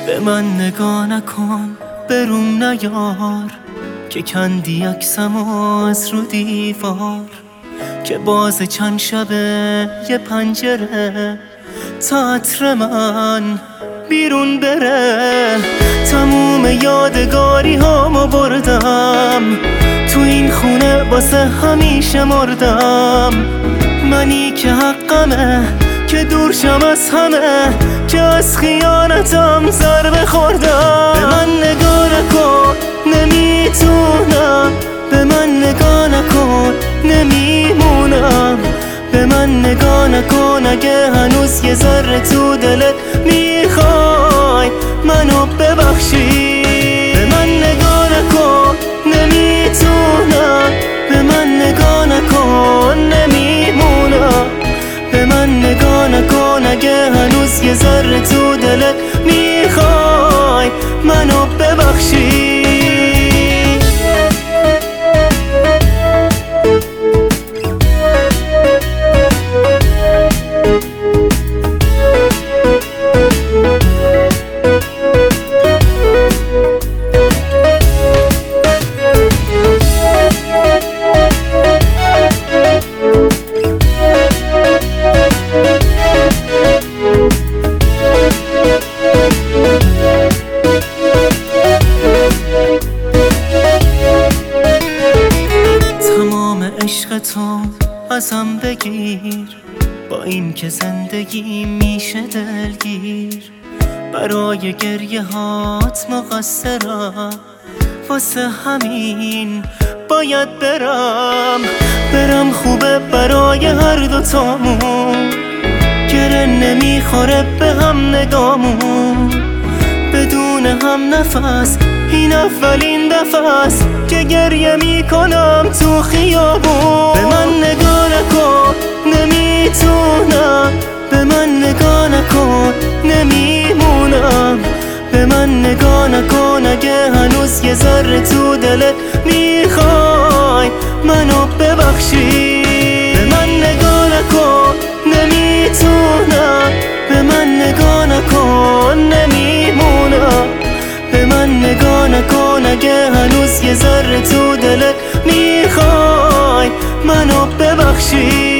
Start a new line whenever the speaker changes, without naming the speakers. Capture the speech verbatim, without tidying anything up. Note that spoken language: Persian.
به من نگاه نکن، بروم نیار که کندی عکسمو از رو دیوار، که باز چند شبه یه پنجره تا عطر من بیرون بره. تموم یادگاری هامو بردم، تو این خونه واسه همیشه مردم. منی که حقمه که دور شم از همه، که از خیانتم ضربه خوردم. به من نگاه نکن نمیتونم، به من نگاه نکن نمیمونم. به من نگاه نکن اگه هنوز یه ذره تو دلت میخوای منو ببخشی. به من نگاه نکن نمیتونم، به من نگاه نکن نمیمونم. به من نگاه نکن اگه هنوز یه ذره تو دلت میخوای منو ببخشی. عشق تو ازم بگیر، با این که زندگی میشه دلگیر. برای گریه هات مقصرم، واسه همین باید برم. برم خوبه برای هر دوتامون، گره نمیخوره به هم نگامون. بدون هم نفس این اولین دفعه است که گریه میکنم تو خیابون. به من نگاه نکن نمیتونم، به من نگاه نکن نمیمونم. به من نگاه نکن اگه هنوز یه ذره تو دلت میخوای منو ببخشی. به من نگاه نکن نمیتونم، به من نگاه نکن نمیمونم. به من نگاه نکن اگه هنوز یه ذره تو دلت میخوای منو ببخشی.